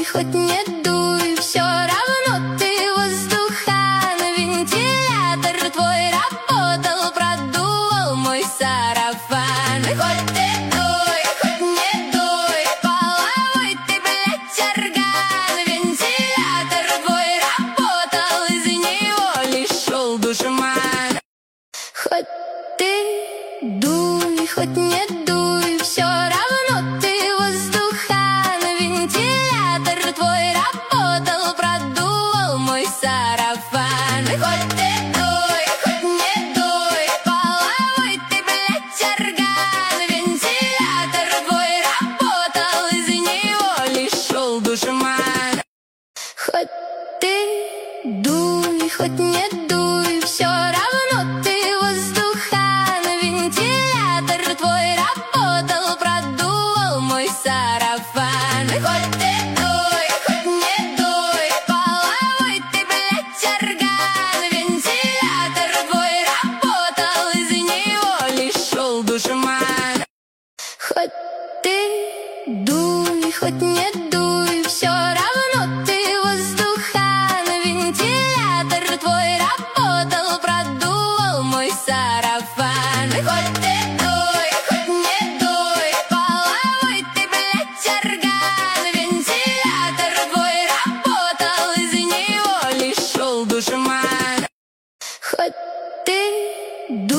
хоть не дуй, все равно ты воздухан. Вентилятор твой работал, продувал мой сарафан. Хоть ты дуй, хоть не дуй, половой ты, блядь, орган. Вентилятор твой работал, из него лишь шел душман. Хоть ты дуй, хоть не дуй, все равно ты воздухан. Вентилятор твой работал, продувал мой сарафан. Хоть ты дуй, хоть не дуй, половой ты, блядь, орган. Вентилятор твой работал, из него лишь шел душман. Хоть ты дуй, хоть не дуй, все равно ты воздухан. Вентилятор твой работал, продувал мой сарафан. Хоть